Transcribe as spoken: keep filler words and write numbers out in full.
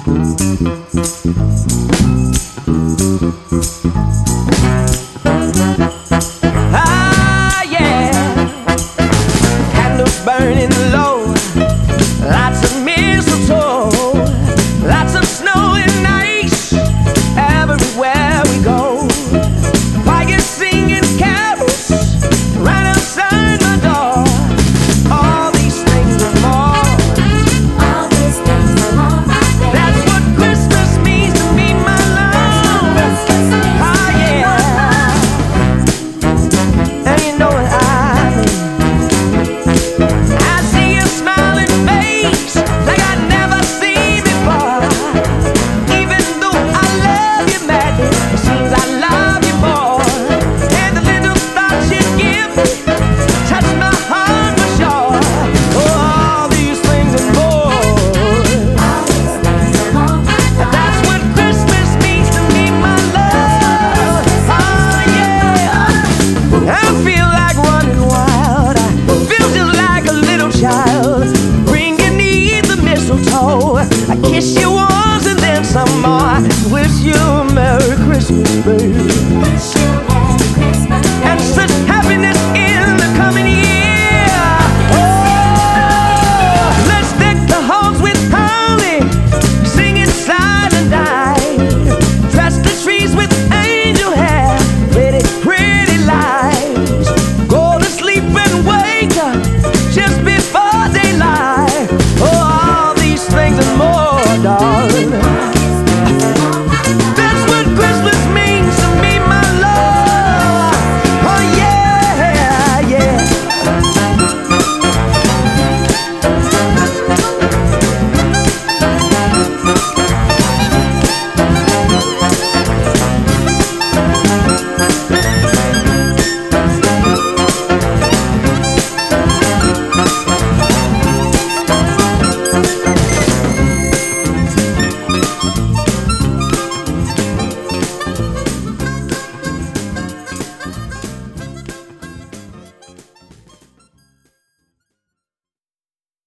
Ah, yeah. Candles burning low, lots of mistletoe, lots of snow and ice everywhere we go. Choirs singing carols right outside my door. All these things and more. All these things and more, my baby. That's what Christmas means to me, my love. Ah, yeah. And you know what I mean. I see a smiling face like I've never seen before. Even though I love you madly, it seems I love you more. And the little thoughts you give me touch my heart for sure. Oh, all these things and more. All these things and more, my baby. That's what Christmas means to me, my love. Oh, yeah. I feel like running wild. I feel just like a little child. Bring you neath the mistletoe. I kiss you